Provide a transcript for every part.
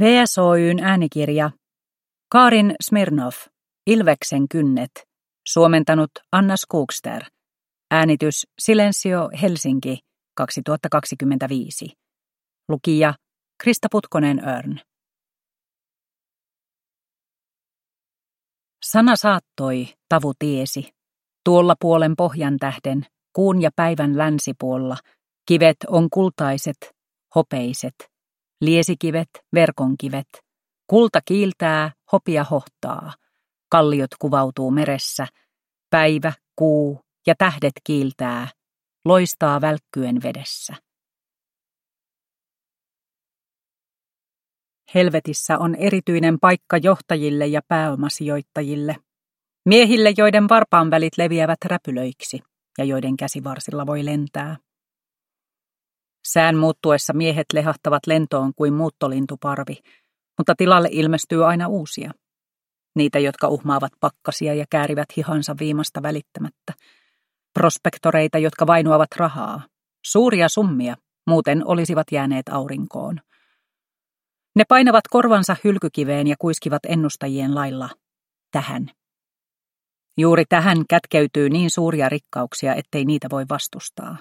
VSOY:n äänikirja Karin Smirnov, Ilveksen kynnet, suomentanut Anna Skogster, äänitys Silencio Helsinki 2025. Lukija Krista Putkonen-Örn. Sana saattoi, tavu tiesi, tuolla puolen pohjan tähden, kuun ja päivän länsipuolla, kivet on kultaiset, hopeiset, liesikivet, verkonkivet, kulta kiiltää, hopia hohtaa, kalliot kuvautuu meressä, päivä, kuu ja tähdet kiiltää, loistaa välkkyen vedessä. Helvetissä on erityinen paikka johtajille ja pääomasijoittajille, miehille, joiden varpaanvälit leviävät räpylöiksi ja joiden käsivarsilla voi lentää. Sään muuttuessa miehet lehahtavat lentoon kuin muuttolintuparvi, mutta tilalle ilmestyy aina uusia. Niitä, jotka uhmaavat pakkasia ja käärivät hihansa viimasta välittämättä. Prospektoreita, jotka vainoavat rahaa. Suuria summia, muuten olisivat jääneet aurinkoon. Ne painavat korvansa hylkykiveen ja kuiskivat ennustajien lailla. Tähän. Juuri tähän kätkeytyy niin suuria rikkauksia, ettei niitä voi vastustaa.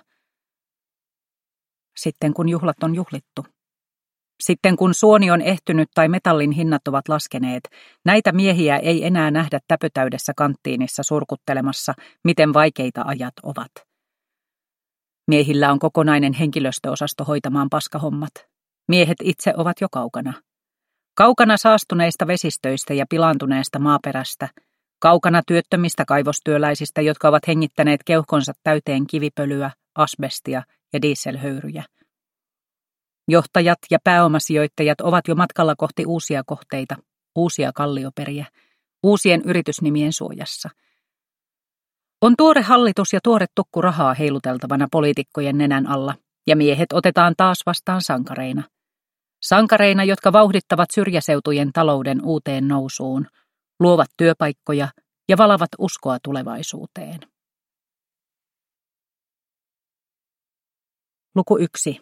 Sitten kun juhlat on juhlittu. Sitten kun suoni on ehtynyt tai metallin hinnat ovat laskeneet, näitä miehiä ei enää nähdä täpötäydessä kanttiinissa surkuttelemassa, miten vaikeita ajat ovat. Miehillä on kokonainen henkilöstöosasto hoitamaan paskahommat. Miehet itse ovat jo kaukana. Kaukana saastuneista vesistöistä ja pilaantuneesta maaperästä, kaukana työttömistä kaivostyöläisistä, jotka ovat hengittäneet keuhkonsa täyteen kivipölyä, asbestia ja dieselhöyryjä. Johtajat ja pääomasijoittajat ovat jo matkalla kohti uusia kohteita, uusia kallioperiä, uusien yritysnimien suojassa. On tuore hallitus ja tuore tukku rahaa heiluteltavana poliitikkojen nenän alla, ja miehet otetaan taas vastaan sankareina. Sankareina, jotka vauhdittavat syrjäseutujen talouden uuteen nousuun, luovat työpaikkoja ja valavat uskoa tulevaisuuteen. Luku 1.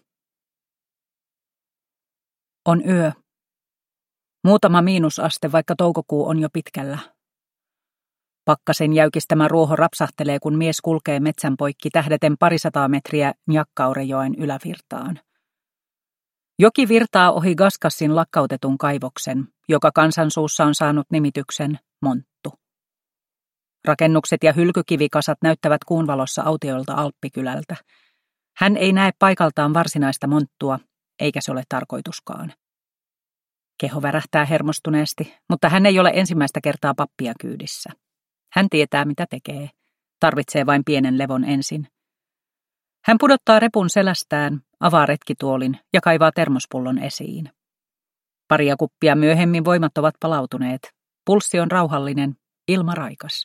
On yö. Muutama miinusaste, vaikka toukokuu on jo pitkällä. Pakkasen jäykistämä ruoho rapsahtelee, kun mies kulkee metsän poikki tähdeten 200 metriä Njakkaurejoen ylävirtaan. Joki virtaa ohi Gaskassin lakkautetun kaivoksen, joka kansansuussa on saanut nimityksen Monttu. Rakennukset ja hylkykivikasat näyttävät kuun valossa autiolta Alppikylältä. Hän ei näe paikaltaan varsinaista monttua, eikä se ole tarkoituskaan. Keho värähtää hermostuneesti, mutta hän ei ole ensimmäistä kertaa pappia kyydissä. Hän tietää, mitä tekee. Tarvitsee vain pienen levon ensin. Hän pudottaa repun selästään, avaa retkituolin ja kaivaa termospullon esiin. Paria kuppia myöhemmin voimat ovat palautuneet. Pulssi on rauhallinen, ilma raikas.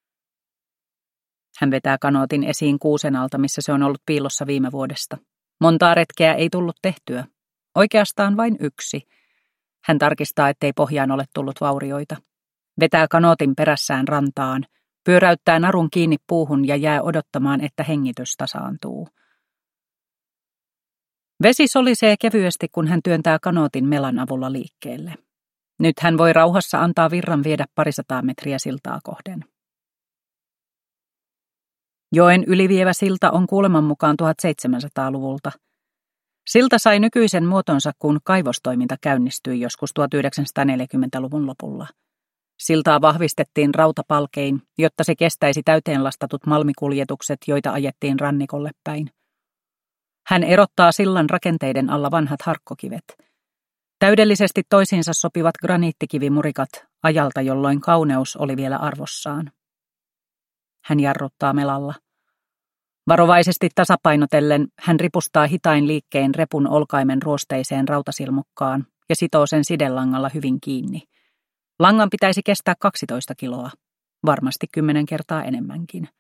Hän vetää kanootin esiin kuusen alta, missä se on ollut piilossa viime vuodesta. Montaa retkeä ei tullut tehtyä. Oikeastaan vain yksi. Hän tarkistaa, ettei pohjaan ole tullut vaurioita. Vetää kanootin perässään rantaan, pyöräyttää narun kiinni puuhun ja jää odottamaan, että hengitys tasaantuu. Vesi solisee kevyesti, kun hän työntää kanootin melan avulla liikkeelle. Nyt hän voi rauhassa antaa virran viedä 200 metriä siltaa kohden. Joen ylivievä silta on kuuleman mukaan 1700-luvulta. Silta sai nykyisen muotonsa, kun kaivostoiminta käynnistyi joskus 1940-luvun lopulla. Siltaa vahvistettiin rautapalkein, jotta se kestäisi täyteen lastatut malmikuljetukset, joita ajettiin rannikolle päin. Hän erottaa sillan rakenteiden alla vanhat harkkokivet. Täydellisesti toisiinsa sopivat graniittikivimurikat ajalta, jolloin kauneus oli vielä arvossaan. Hän jarruttaa melalla. Varovaisesti tasapainotellen hän ripustaa hitain liikkeen repun olkaimen ruosteiseen rautasilmukkaan ja sitoo sen sidelangalla hyvin kiinni. Langan pitäisi kestää 12 kiloa, varmasti 10 kertaa enemmänkin.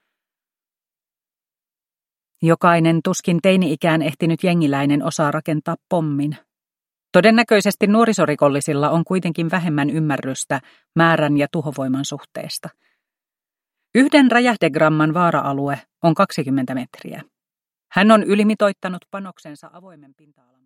Jokainen tuskin teini-ikään ehtinyt jengiläinen osaa rakentaa pommin. Todennäköisesti nuorisorikollisilla on kuitenkin vähemmän ymmärrystä määrän ja tuhovoiman suhteesta. Yhden räjähdegramman vaara-alue on 20 metriä. Hän on ylimitoittanut panoksensa avoimen pinta-alan.